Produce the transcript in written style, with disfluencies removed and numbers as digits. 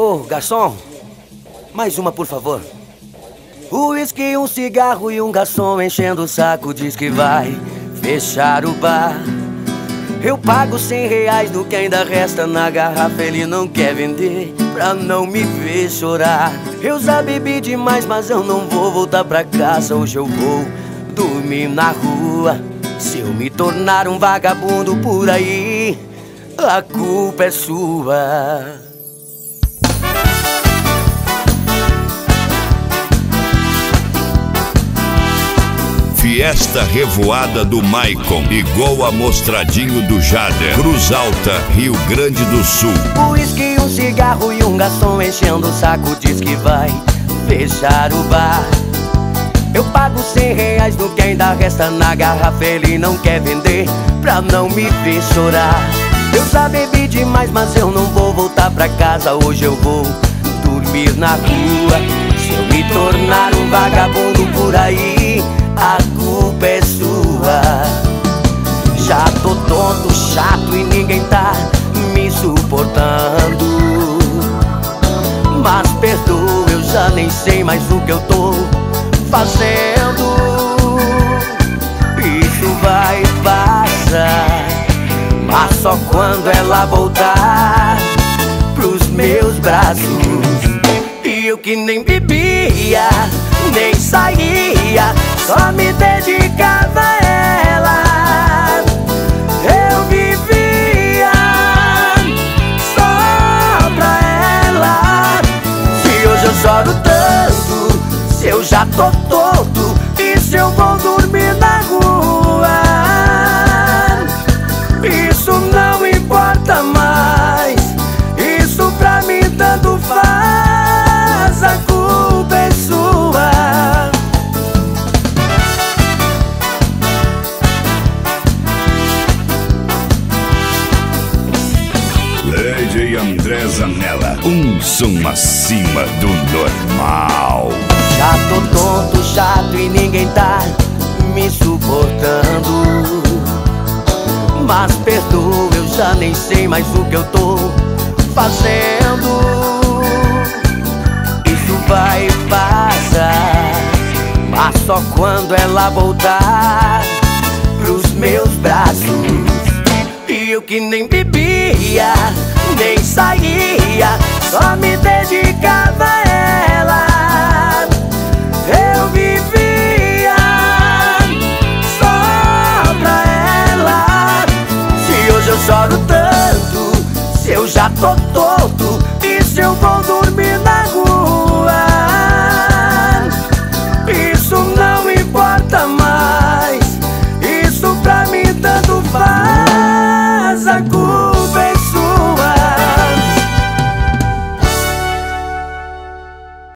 Ô, garçom, mais uma, por favor. Uísque, um cigarro e um garçom enchendo o saco diz que vai fechar o bar. Eu pago R$100 no que ainda resta na garrafa, ele não quer vender pra não me ver chorar. Eu já bebi demais, mas eu não vou voltar pra casa. Hoje eu vou dormir na rua. Se eu me tornar um vagabundo por aí, a culpa é sua. Fiesta Revoada do Maicon, igual a Mostradinho do Jader, Cruz Alta, Rio Grande do Sul. Uísque, um cigarro e um garçom enchendo o saco diz que vai fechar o bar. Eu pago R$100 no que ainda resta na garrafa, ele não quer vender pra não me ver chorar. Eu já bebi demais, mas eu não vou voltar pra casa. Hoje eu vou dormir na rua. Se eu me tornar um vagabundo por aí, a culpa é sua. Já tô tonto, chato e ninguém tá me suportando. Mas perdoa, eu já nem sei mais o que eu tô fazendo. Isso vai passar, mas só quando ela voltar pros meus braços. E eu que nem bebia, nem saía, só me dedicava a ela. Eu vivia só pra ela. Se hoje eu choro tanto, se eu já tô torto, e se eu vou dormir na rua, isso não importa mais. Isso pra mim tanto faz, a culpa é sua. DJ André Zanella, um som acima do normal. Já tô tonto, chato e ninguém tá me suportando. Mas perdoa, eu já nem sei mais o que eu tô fazendo. Isso vai passar, mas só quando ela voltar pros meus braços. E eu que nem bebia, nem saía,